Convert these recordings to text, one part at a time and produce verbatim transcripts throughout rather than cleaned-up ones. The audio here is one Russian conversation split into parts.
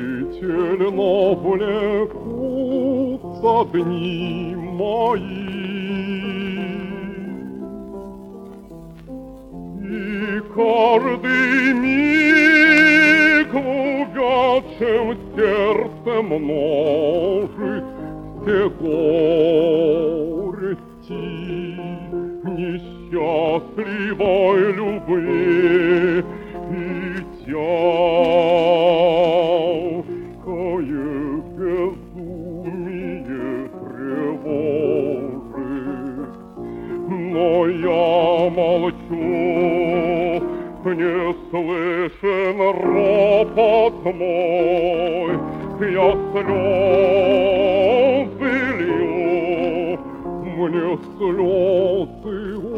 мучительно влекутся дни мои. И каждый миг в увядшем сердце множит все горести несчастливой любви и тяжкое безумие тревожит. Но я молчу, не слышен ропот мой, я слезы лью, мне слезы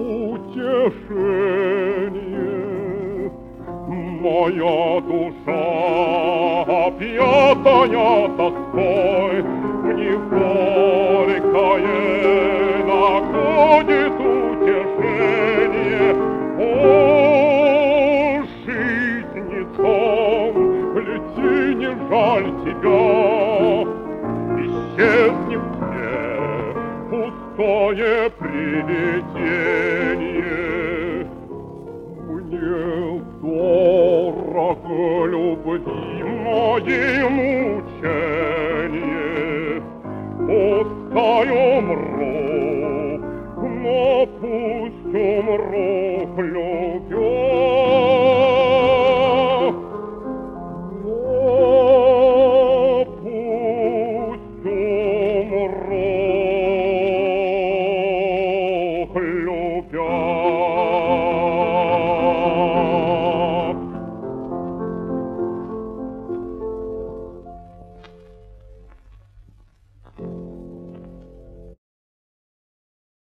утешение. Моя душа, опьятая тоской, в них горькое находит утешение. О, жизнецом, лети, не жаль тебя, исчезнем все, пустое привидение. Мне дорого любви мучение, пускай умру, но пусть умру,